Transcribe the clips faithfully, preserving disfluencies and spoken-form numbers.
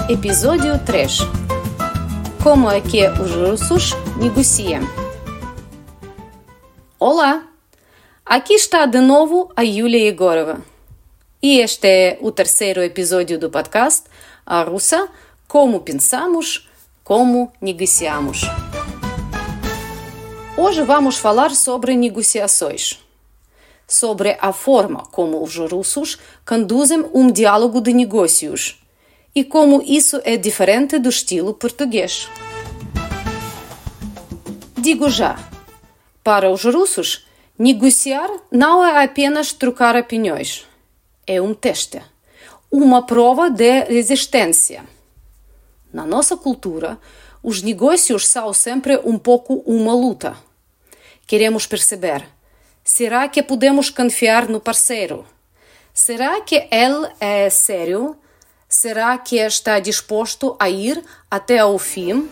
Episódio três. Como é que os russos negociam? Olá! Aqui está de novo a Yulia Yegorova. E este é o terceiro episódio do podcast A Russa, Como Pensamos, Como Negociamos. Hoje vamos falar sobre negociações. Sobre a forma como os russos conduzem um diálogo de negócios e como isso é diferente do estilo português. Digo já, para os russos, negociar não é apenas trocar opiniões. É um teste, uma prova de resistência. Na nossa cultura, os negócios são sempre um pouco uma luta. Queremos perceber, será que podemos confiar no parceiro? Será que ele é sério? Será que está disposto a ir até ao fim?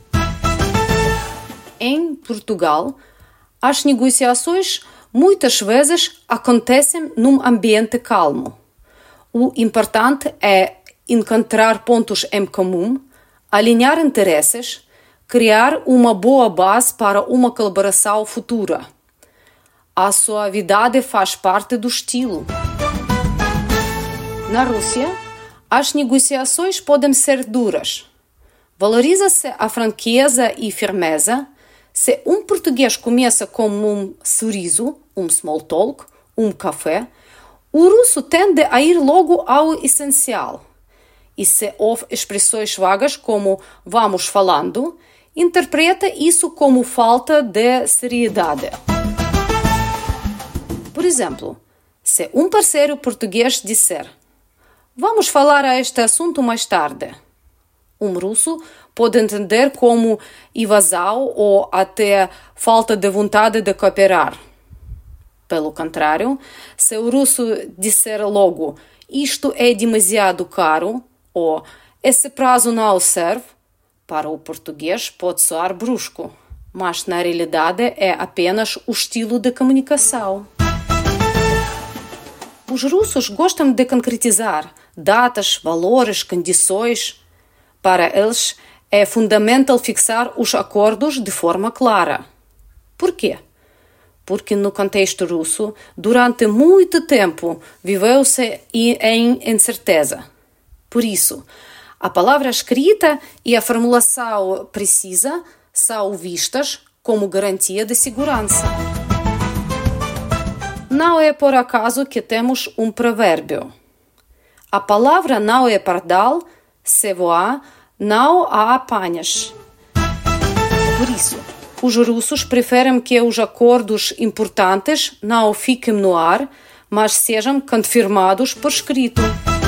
Em Portugal, as negociações muitas vezes acontecem num ambiente calmo. O importante é encontrar pontos em comum, alinhar interesses, criar uma boa base para uma colaboração futura. A suavidade faz parte do estilo. Na Rússia, as negociações podem ser duras. Valoriza-se a franqueza e firmeza. Se um português começa com um sorriso, um small talk, um café, o russo tende a ir logo ao essencial. E se houve expressões vagas como vamos falando, interpreta isso como falta de seriedade. Por exemplo, se um parceiro português disser vamos falar a este assunto mais tarde, um russo pode entender como evasão ou até falta de vontade de cooperar. Pelo contrário, se o russo disser logo isto é demasiado caro ou esse prazo não serve, para o português pode soar brusco, mas na realidade é apenas o estilo de comunicação. Os russos gostam de concretizar datas, valores, condições. Para eles é fundamental fixar os acordos de forma clara. Por quê? Porque no contexto russo, durante muito tempo, viveu-se em incerteza. Por isso, a palavra escrita e a formulação precisa são vistas como garantia de segurança. Não é por acaso que temos um provérbio. A palavra não é pardal, se voar, não a apanhas. Por isso, os russos preferem que os acordos importantes não fiquem no ar, mas sejam confirmados por escrito.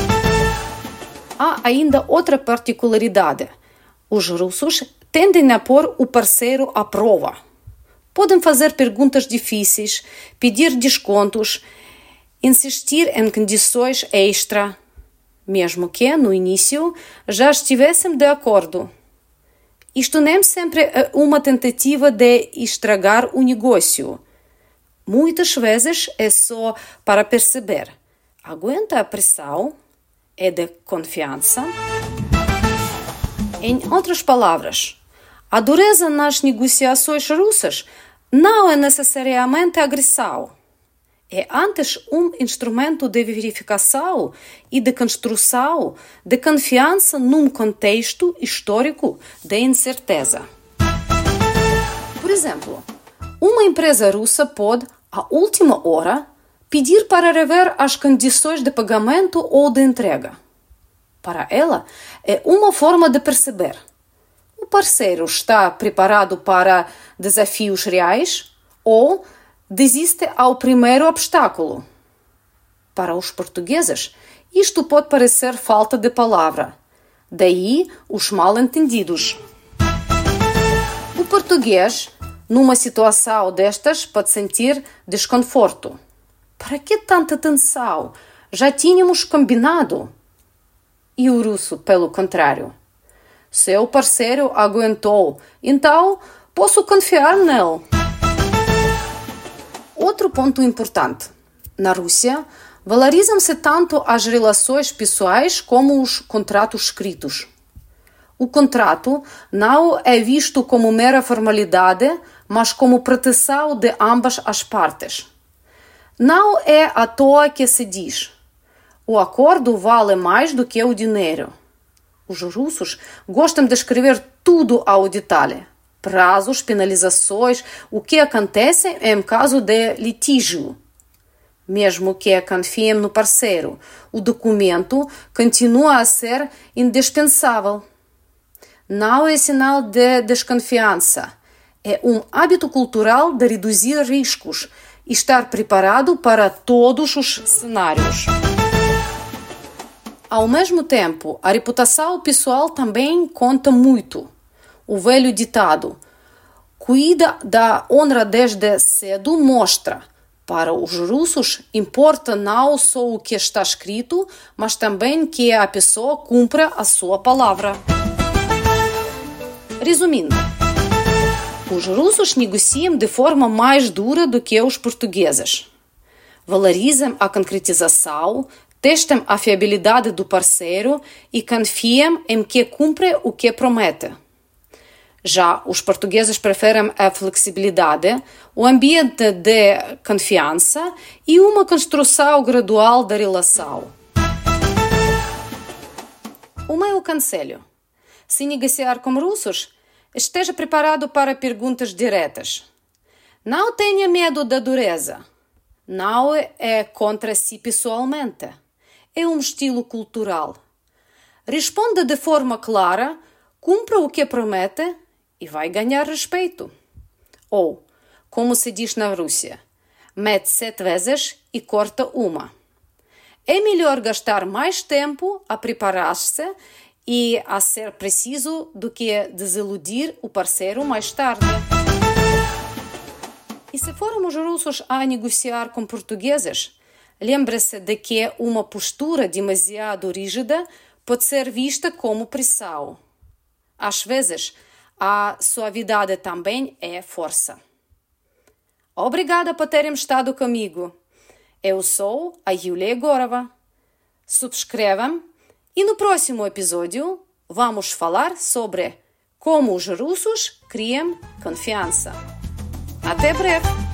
Há ainda outra particularidade. Os russos tendem a pôr o parceiro à prova. Podem fazer perguntas difíceis, pedir descontos, insistir em condições extra, mesmo que, no início, já estivessem de acordo. Isto nem sempre é uma tentativa de estragar o negócio. Muitas vezes é só para perceber. Aguenta a pressão? É de confiança? Em outras palavras, a dureza nas negociações russas não é necessariamente agressão. É antes um instrumento de verificação e de construção de confiança num contexto histórico de incerteza. Por exemplo, uma empresa russa pode, à última hora, pedir para rever as condições de pagamento ou de entrega. Para ela, é uma forma de perceber: o parceiro está preparado para desafios reais ou desiste ao primeiro obstáculo. Para os portugueses, isto pode parecer falta de palavra. Daí os mal-entendidos. O português, numa situação destas, pode sentir desconforto. Para que tanta tensão? Já tínhamos combinado. E o russo, pelo contrário. Seu parceiro aguentou, então posso confiar nele. Outro ponto importante. Na Rússia, Valorizam-se tanto as relações pessoais como os contratos escritos. O contrato não é visto como mera formalidade, mas como proteção de ambas as partes. Não é à toa que se diz: o acordo vale mais do que o dinheiro. Os russos gostam de escrever tudo ao detalhe. Prazos, penalizações, o que acontece em caso de litígio. Mesmo que confiem no parceiro, o documento continua a ser indispensável. Não é sinal de desconfiança. É um hábito cultural de reduzir riscos e estar preparado para todos os cenários. Ao mesmo tempo, a reputação pessoal também conta muito. O velho ditado "cuida da honra desde cedo" mostra: para os russos, importa não só o que está escrito, mas também que a pessoa cumpra a sua palavra. Resumindo, os russos negociam de forma mais dura do que os portugueses. Valorizam a concretização, testam a fiabilidade do parceiro e confiam em que cumpre o que promete. Já os portugueses preferem a flexibilidade, o ambiente de confiança e uma construção gradual da relação. O meu conselho: se negociar com russos, esteja preparado para perguntas diretas. Não tenha medo da dureza. Não é contra si pessoalmente. É um estilo cultural. Responda de forma clara, cumpra o que promete e vai ganhar respeito. Ou, como se diz na Rússia, mete sete vezes e corta uma. É melhor gastar mais tempo a preparar-se e a ser preciso do que desiludir o parceiro mais tarde. E se formos russos a negociar com portugueses, lembre-se de que uma postura demasiado rígida pode ser vista como pressão. Às vezes, a suavidade também é força. Obrigada por terem estado comigo. Eu sou a Yulia Egorova. Subscrevam e no próximo episódio vamos falar sobre como os russos criam confiança. Até breve!